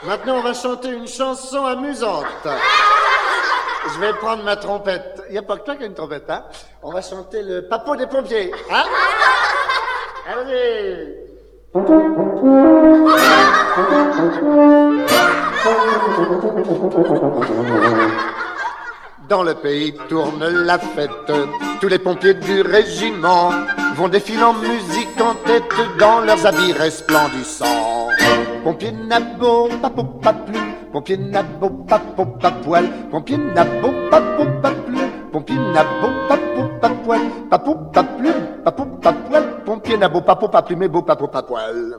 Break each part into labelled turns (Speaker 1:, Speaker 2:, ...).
Speaker 1: Maintenant, on va chanter une chanson amusante. Je vais prendre ma trompette. Il n'y a pas que toi qui as une trompette, hein? On va chanter le Papeau des pompiers, hein? Allez! Dans le pays tourne la fête, tous les pompiers du régiment vont défiler en musique en tête dans leurs habits resplendissants. Pompier Nabo, papo, pas plume, pompier Nabo, papo, pas poil, pompier Nabo, papo, pas plume, pompier Nabo, papo, pas poil, papo, pas plume, papo, pas poil, pompier Nabo, papo, pas plume, et beau, papo, pas poil.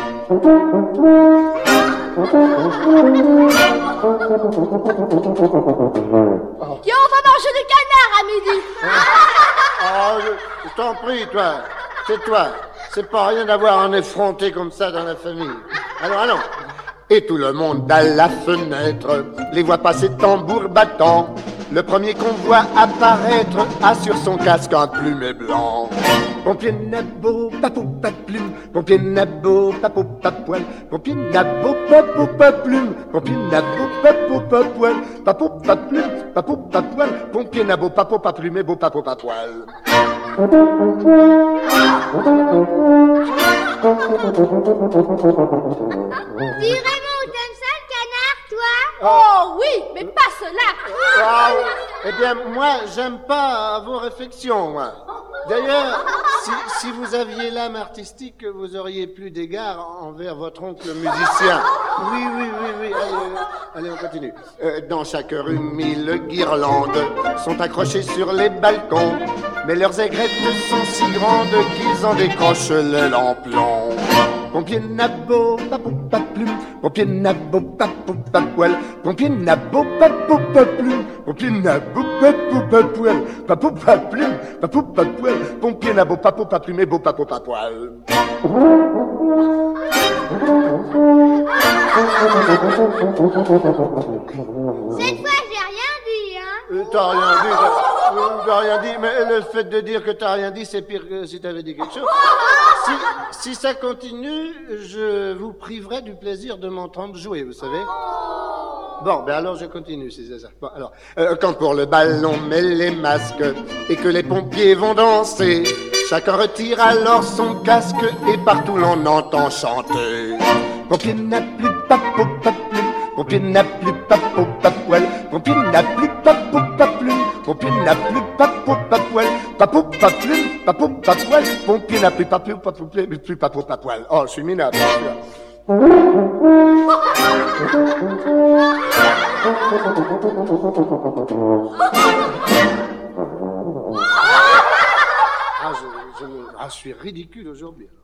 Speaker 2: Yo, on va manger des canards à midi.
Speaker 1: Oh, je t'en prie, toi. C'est toi. C'est pas rien d'avoir un effronté comme ça dans la famille. Allons. Et tout le monde à la fenêtre les voit passer tambour battant. Le premier qu'on voit apparaître a sur son casque un plumet blanc. Pompier Nabo, papou, pas plume. Pompier Nabo, papou, pas poil. Pompier Nabo, papou, pas plume. Pompier Nabo, papou, pas poil. Papou, pas plume, papou, pas poil. Pompier Nabo, papou, pas plume, beau, papou, pas poil.
Speaker 2: Dis Raymond, t'aimes ça le canard, toi? Oh oui, mais pas cela.
Speaker 1: Ah, eh bien, moi, j'aime pas vos réflexions, moi. D'ailleurs, si vous aviez l'âme artistique, vous auriez plus d'égard envers votre oncle musicien. Oui. Allez, on continue. Dans chaque rue, 1000 guirlandes sont accrochées sur les balcons. Mais leurs aigrettes sont si grandes qu'ils en décrochent le lampion. Pompier Nabo, papou, pas plume. Pompier Nabo, papou, pas poil. Pompier Nabo, papou, pas plume. Pompier Nabo, papou, pas poil. Papou, pas plume, papou, pas poil. Pompier Nabo, papou, pas plume, et beau, papou, pas poil.
Speaker 2: Cette fois, j'ai rien dit, hein.
Speaker 1: T'as rien dit, mais le fait de dire que t'as rien dit, c'est pire que si t'avais dit quelque chose. Si ça continue, je vous priverai du plaisir de m'entendre jouer, vous savez. Bon, ben alors je continue, si c'est ça. Bon, alors, quand pour le bal on met les masques et que les pompiers vont danser, chacun retire alors son casque et partout l'on entend chanter. Pompier n'a plus papo, pas plume. Pompier n'a plus papo, pas poil. Pompier n'a plus papo, pas plume. Pompier n'a plus papo, pas poil. Papo, pas plume, papo, pas poil. Pompier n'a plus papo, pas plume, plus papo, pas poil. Oh, je suis minable. Je suis ridicule aujourd'hui.